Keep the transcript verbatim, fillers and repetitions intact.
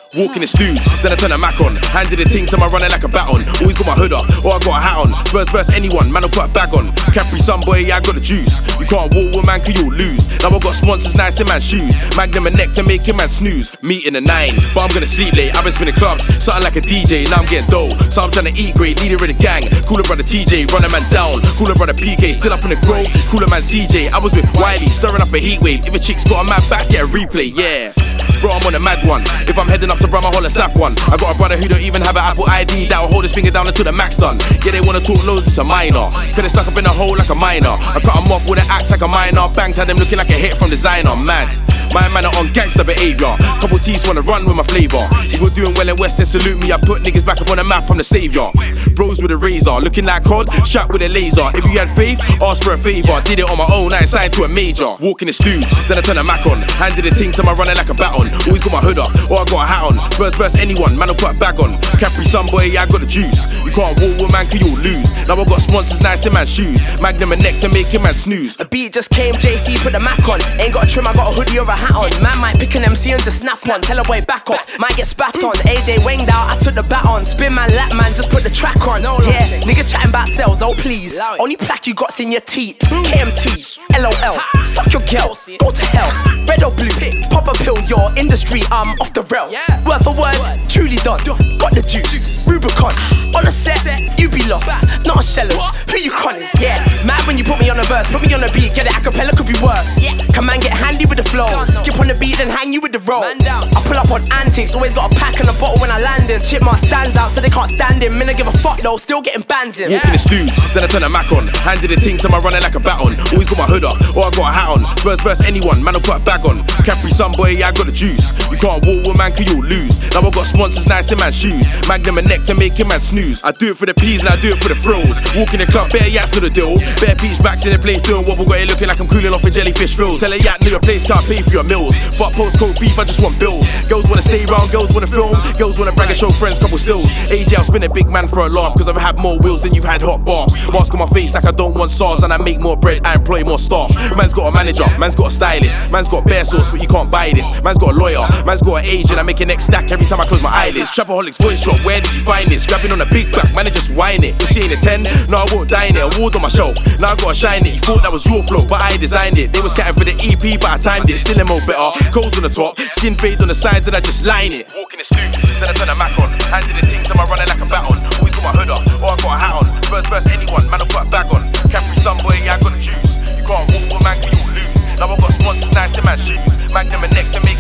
Walking the stews, then I turn a Mac on. Handed the ting to my runner like a baton. Always got my hood up, or I got a hat on. First verse anyone, man, I'll put a bag on. Capri Sun boy, yeah, I got the juice. You can't walk with man, cause you'll lose. Now I got sponsors nice in man's shoes. Magnum and neck to make him man snooze. Meet in the nine, but I'm gonna sleep late. I've been spinning clubs, something like a D J. Now I'm getting dough, so I'm trying to eat great. Leader of the gang, cooler brother T J. Run a man down, cooler brother P K. Still up in the grove, cooler man C J. I was with Wiley, stirring up a heat wave. If a chick's got a mad back, get a replay, yeah. Bro, I'm on a mad one. If I'm heading up to Brahma, holla sack one. I got a brother who don't even have an Apple I D that'll hold his finger down until the max done. Yeah, they wanna talk loads, it's a minor. Cause they stuck up in a hole like a miner. I cut them off with an axe like a miner. Bangs had them looking like a hit from designer, mad. My man are on gangster behaviour. Couple T's wanna run with my flavour. If you're doing well in West, then salute me. I put niggas back up on the map, I'm the saviour. Bros with a razor, looking like C O D, strapped with a laser. If you had faith, ask for a favour. Did it on my own, I ain't signed to a major. Walking the stews, then I turn a Mac on. Handed the ting to my runner like a baton. Always got my hood up, or I got a hat on. First verse anyone, man, I'll put a bag on. Capri Sun boy, yeah, I got the juice. You can't walk with man, cause you'll lose. Now I got sponsors nice in man's shoes. Magnum and neck to make him man snooze. A beat just came, J C put the Mac on. Ain't got a trim, I got a hoodie or a hat on. Man might pick an M C and just snap one. Tell a boy back off, might get spat on. A J winged out, I took the bat on. Spin man, lap man, just put the track on. Yeah, niggas chatting about sales, oh please. Only plaque you got's in your teeth. K M T, L O L, suck your girl, go to hell. Red or blue, pop a pill, your industry, I'm off the rails. Word for word, truly done, got the juice. Rubicon, on a set, you be lost. Not a shellers, who you conning? Yeah, mad when you put me on a verse, put me on a beat, get it acapella could be worse. Come man, get handy with the flow. Skip on the beat, then hang you with the roll. I pull up on antics, always got a pack and a bottle when I land in. Chipmunk stands out, so they can't stand him. Minna give a fuck though, still getting bands in. Walking the stews, then I turn a Mac on. Handed the ting to my runner like a baton. Always got my hood up, or I got a hat on. First verse anyone, man, I'll put a bag on. Capri Sun boy, yeah, I got the juice. You can't walk with man, cause you'll lose. Now I got sponsors nice in man's shoes. Magnum and neck to make him man snooze. I do it for the peas and I do it for the thrills. Walking the club, bare yats to the deal. Bare peach backs in the place doing wobble. Got it looking like I'm cooling off a jellyfish fills. Tell a yak, know your place can't pay for your meals. Fuck postcode beef, I just want bills. Girls wanna stay round, girls wanna film. Girls wanna brag and show friends, couple stills. A J, I'll spin a big man for a laugh, cause I've had more wheels than you've had hot bars. Mask on my face like I don't want SARS, and I make more bread, I employ more staff. Man's got a manager, man's got a stylist. Man's got bear sauce, but you can't buy this. Man's got a lawyer, man's got an agent. I make a next stack every time I close my eyelids. Trapaholics voice drop, where did you find this? Grabbing on a big back, man, I just whine it. You seeing a ten? No, I won't dine it. Award on my shelf, now I gotta shine it. You thought that was your flow, but I designed it. They was catting for the E P, but I timed it. Still M O better, coals on the top, skin fade on the sides, and I just line it. Walking the stew, then I turn a Mac on. Handed the ting to my runner like a baton. Always got my hood up, or I got a hat on. First verse anyone, man, I'll put a bag on. Capri Sun boy, yeah, I got the juice. You can't walk with man, cause you'll lose. Now I got sponsors nice in man's shoes. Magnum and neck to make